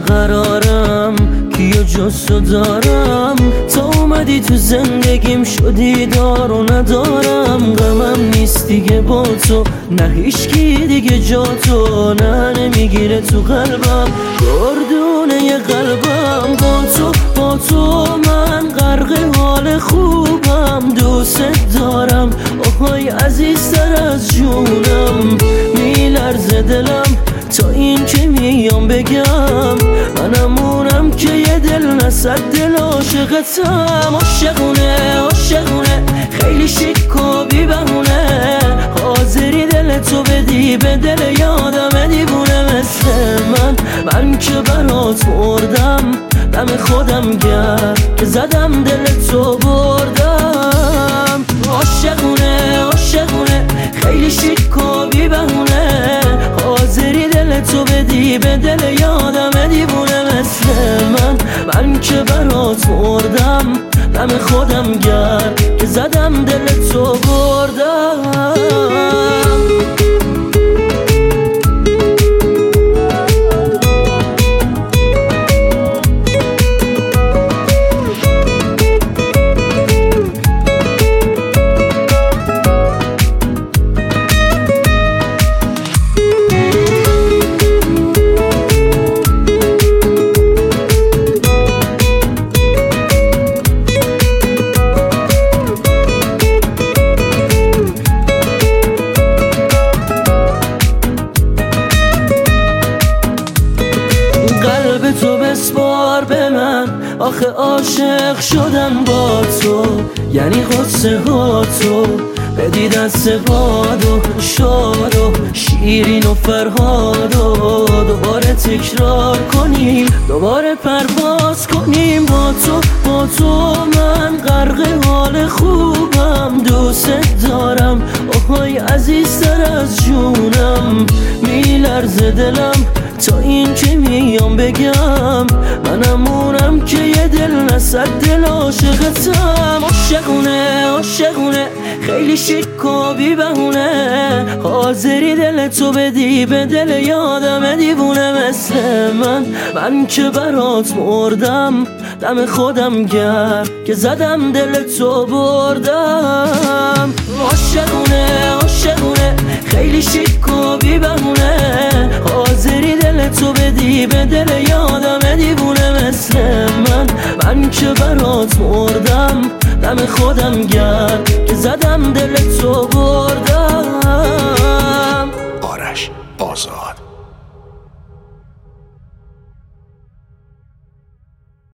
قرارم کیو جز تو دارم، تا اومدی تو زندگیم شدی دار و ندارم. غمم نیست دیگه با تو، نه هیچکی دیگه جا تو، نه نمیگیره تو قلبم گردونه قلبم. با تو من غرق حال خوبم، دوست دارم آهای عزیزتر از جونم. میلرزه دلم تا این که میام بگم، منمونم که یه دل نصد دل عاشقتم. عاشقونه خیلی شیک و بی بهونه، حاضری دل تو بدی به دل یادم دیوونه مثل من که برات مردم، دم خودم گرد که زدم دل تو بردم. عاشقونه خیلی شیک و بی بهونه، حاضری دل تو بدی به دل یادم دیوونه مثل من که برات مردم، دم خودم گرد که زدم دل تو بردم. قلب تو بسپار به من، آخه عاشق شدم با تو، یعنی قصه ها تو بدی دست باد و شاد و شیرین و فرهاد و دوباره تکرار کنیم، دوباره پرواز کنیم. با تو من غرق حال خوبم، دوست دارم آهای عزیزتر از جونم. میلرزه دلم تا این که میام بگم، منمونم که یه دل نصد دل عاشقتم. عاشقونه خیلی شیک و بی بهونه، حاضری دل تو بدی به دل یادم دیوونه مثل من که برات مردم، دم خودم گرد که زدم دل تو بردم. عاشقونه خیلی شیک و بی بهونه، حاضری دل تو بدی به دل یادم دیوونه مثل من که برات مردم، دم خودم گرد که زدم دل تو بردم.